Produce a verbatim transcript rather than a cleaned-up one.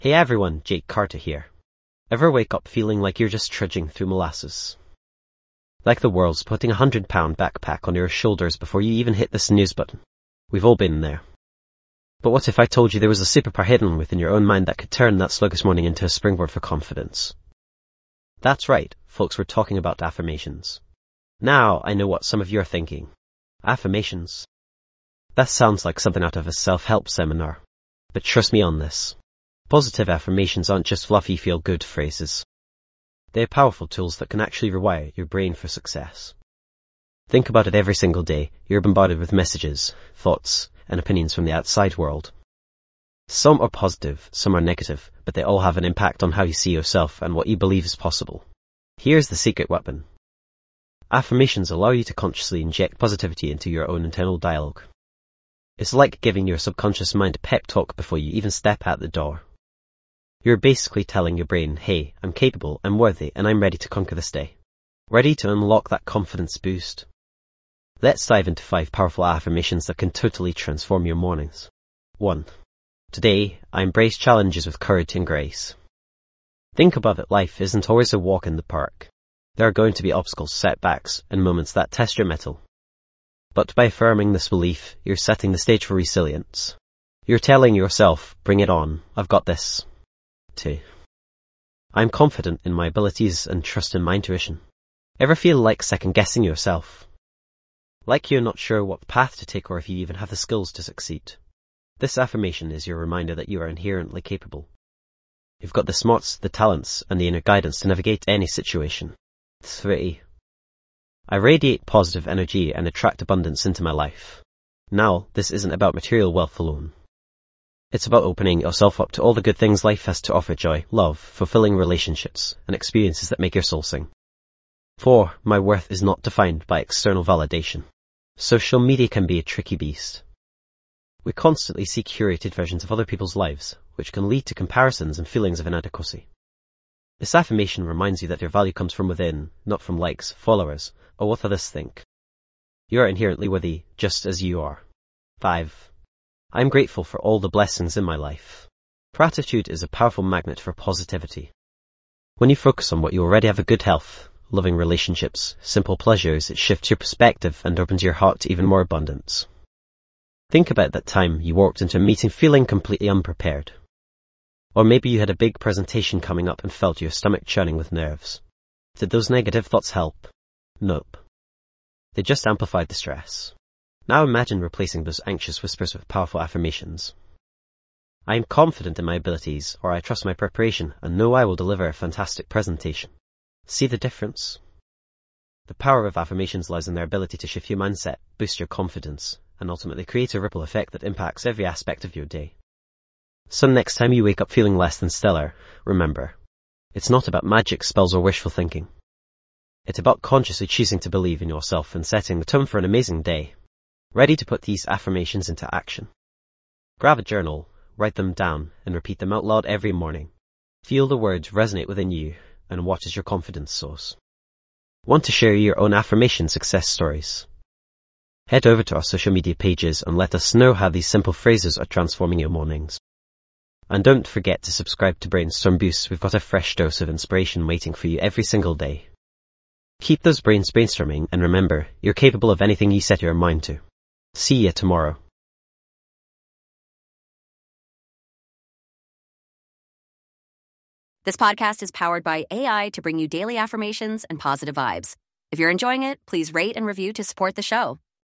Hey everyone, Jake Carter here. Ever wake up feeling like you're just trudging through molasses? Like the world's putting a hundred pound backpack on your shoulders before you even hit the snooze button. We've all been there. But what if I told you there was a superpower hidden within your own mind that could turn that sluggish morning into a springboard for confidence? That's right, folks, we're talking about affirmations. Now I know what some of you are thinking. Affirmations? That sounds like something out of a self-help seminar. But trust me on this. Positive affirmations aren't just fluffy feel-good phrases. They're powerful tools that can actually rewire your brain for success. Think about it every single day. You're bombarded with messages, thoughts, and opinions from the outside world. Some are positive, some are negative, but they all have an impact on how you see yourself and what you believe is possible. Here's the secret weapon. Affirmations allow you to consciously inject positivity into your own internal dialogue. It's like giving your subconscious mind a pep talk before you even step out the door. You're basically telling your brain, hey, I'm capable, I'm worthy, and I'm ready to conquer this day. Ready to unlock that confidence boost. Let's dive into five powerful affirmations that can totally transform your mornings. one. Today, I embrace challenges with courage and grace. Think about it, life isn't always a walk in the park. There are going to be obstacles, setbacks, and moments that test your mettle. But by affirming this belief, you're setting the stage for resilience. You're telling yourself, bring it on, I've got this. two. I'm confident in my abilities and trust in my intuition. Ever feel like second-guessing yourself? Like you're not sure what path to take or if you even have the skills to succeed? This affirmation is your reminder that you are inherently capable. You've got the smarts, the talents, and the inner guidance to navigate any situation. three. I radiate positive energy and attract abundance into my life. Now, this isn't about material wealth alone. It's about opening yourself up to all the good things life has to offer: joy, love, fulfilling relationships, and experiences that make your soul sing. four. My worth is not defined by external validation. Social media can be a tricky beast. We constantly see curated versions of other people's lives, which can lead to comparisons and feelings of inadequacy. This affirmation reminds you that your value comes from within, not from likes, followers, or what others think. You are inherently worthy, just as you are. five. I'm grateful for all the blessings in my life. Gratitude is a powerful magnet for positivity. When you focus on what you already have: a good health, loving relationships, simple pleasures, it shifts your perspective and opens your heart to even more abundance. Think about that time you walked into a meeting feeling completely unprepared. Or maybe you had a big presentation coming up and felt your stomach churning with nerves. Did those negative thoughts help? Nope. They just amplified the stress. Now imagine replacing those anxious whispers with powerful affirmations. I am confident in my abilities, or I trust my preparation and know I will deliver a fantastic presentation. See the difference? The power of affirmations lies in their ability to shift your mindset, boost your confidence, and ultimately create a ripple effect that impacts every aspect of your day. So next time you wake up feeling less than stellar, remember, it's not about magic spells or wishful thinking. It's about consciously choosing to believe in yourself and setting the tone for an amazing day. Ready to put these affirmations into action? Grab a journal, write them down, and repeat them out loud every morning. Feel the words resonate within you and watch as your confidence soars. Want to share your own affirmation success stories? Head over to our social media pages and let us know how these simple phrases are transforming your mornings. And don't forget to subscribe to Brainstorm Boost. We've got a fresh dose of inspiration waiting for you every single day. Keep those brains brainstorming, and remember, you're capable of anything you set your mind to. See you tomorrow. This podcast is powered by A I to bring you daily affirmations and positive vibes. If you're enjoying it, please rate and review to support the show.